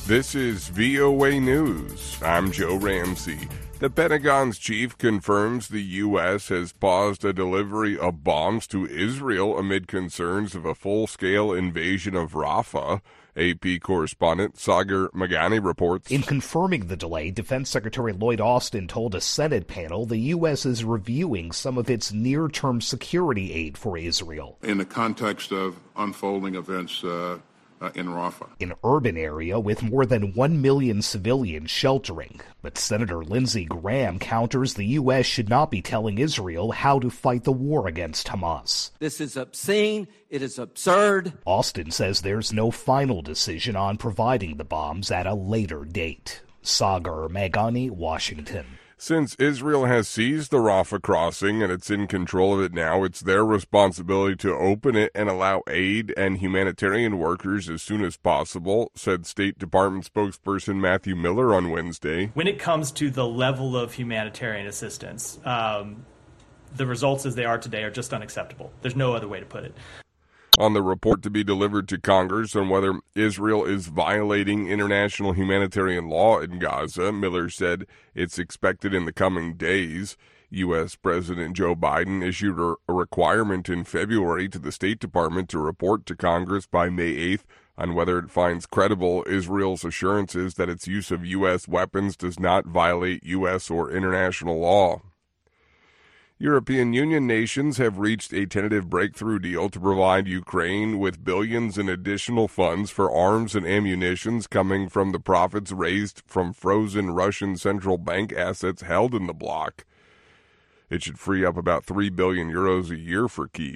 This is VOA News. I'm Joe Ramsey. The Pentagon's chief confirms the U.S. has paused a delivery of bombs to Israel amid concerns of a full-scale invasion of Rafah. AP correspondent Sagar Meghani reports. In confirming the delay, Defense Secretary Lloyd Austin told a Senate panel the U.S. is reviewing some of its near-term security aid for Israel. In the context of unfolding events in Rafah, an urban area with more than 1 million civilians sheltering. But Senator Lindsey Graham counters the U.S. should not be telling Israel how to fight the war against Hamas. This is obscene. It is absurd. Austin says there's no final decision on providing the bombs at a later date. Sagar Meghani, Washington. Since Israel has seized the Rafah crossing and it's in control of it now, it's their responsibility to open it and allow aid and humanitarian workers as soon as possible, said State Department spokesperson Matthew Miller on Wednesday. When it comes to the level of humanitarian assistance, the results as they are today are just unacceptable. There's no other way to put it. On the report to be delivered to Congress on whether Israel is violating international humanitarian law in Gaza, Miller said it's expected in the coming days. U.S. President Joe Biden issued a requirement in February to the State Department to report to Congress by May 8th on whether it finds credible Israel's assurances that its use of U.S. weapons does not violate U.S. or international law. European Union nations have reached a tentative breakthrough deal to provide Ukraine with billions in additional funds for arms and ammunition coming from the profits raised from frozen Russian central bank assets held in the bloc. It should free up about €3 billion a year for Kyiv.